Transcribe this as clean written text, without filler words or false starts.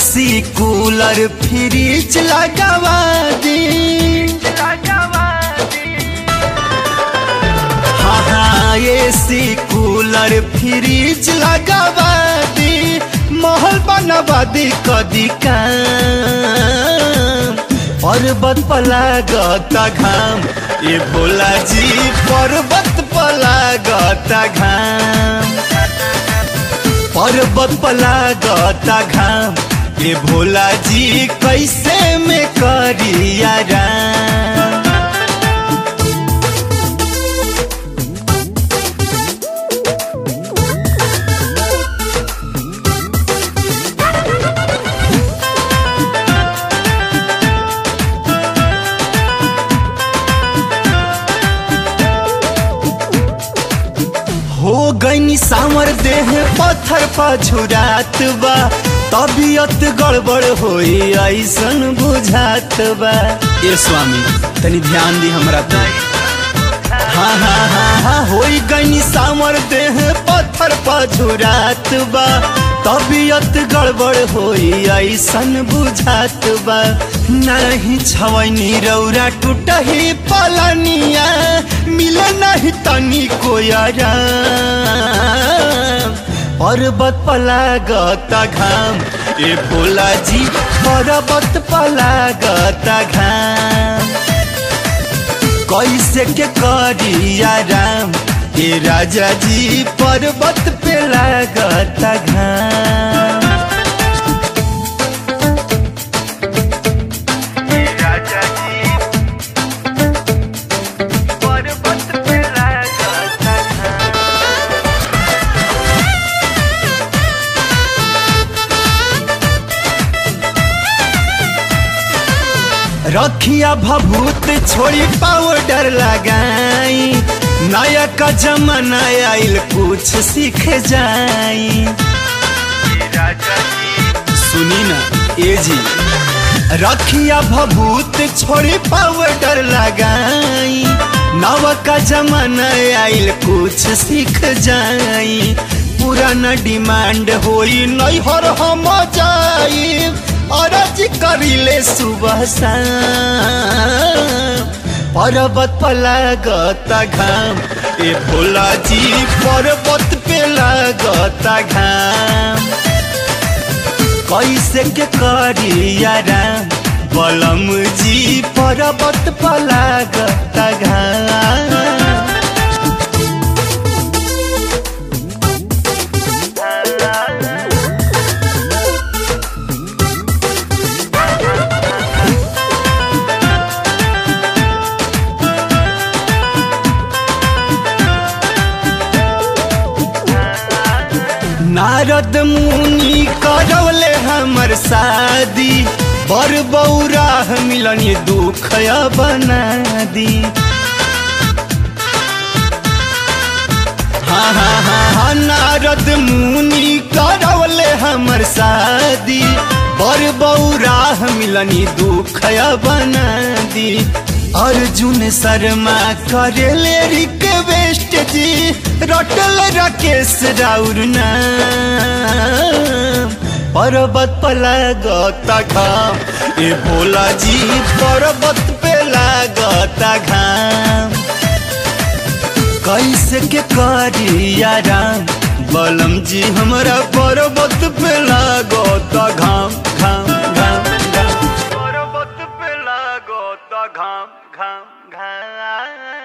AC cooler fridge लगावा दी। हाँ हाँ एसी कूलर फ्रिज लगावा दी, महल बनवा दी कदी काम। पर्वत पलागता घाम ये भोला जी, पर्वत पलागता घाम। पर्वत पलागता घाम ये भोला जी, कैसे में करिया राम। हो गईनी सामर देह पत्थर पछुरात बा, तबियत गड़बड़ होई ऐसन बुझात बा। ए स्वामी तनी ध्यान दी हमरा पे। हाँ हाँ हाँ हाँ होई गईनी सामर देह पत्थर पछुरात बा, तबियत गड़बड़ होई ऐसन बुझात बा। नहीं छवनी रौरा टूटही पलनिया, मिले नहीं तनी कोयारा। पर्वत पलागता घाम ए भोला जी, पर्वत पलागता घाम। कैसे के करिया राम ए राजा जी, पर्वत पे लागता घाम। रखिया भभूत छोड़ी पाउडर लगाई, नया का जमाना आइल कुछ सीख जाई। सुनी ना ए जी, रखिया भभूत छोड़ी पाउडर लगाई, नवा का जमाना आइल कुछ सीख जाई। पुराना डिमांड होई नहीं हर हम जाई, अरज करिले सुबह शाम। पर्वत पलागता घाम ए भोला जी, पर्वत पे लागता घाम। कैसे के करिया राम बलम जी, पर्वत पलागता घाम। नारद मुनि करौले हमर शादी, बर बौरा मिलन दुख बना दी। हाँ हाँ हाँ नारद मुनि करौले हमर शादी, बर बौरा मिलन दुख बना दी। अर्जुन शर्मा करेले रिक्वेस्ट जी, रटल राकेश राउर नाम। पर्वत पलागता घाम ए भोला जी, पर्वत पे लागता घाम। कैसे के करिया राम बलम जी, हमरा पर्वत पे लागता घाम घाम घाम घाम। पर्वत पे लागता घाम घाम घाम।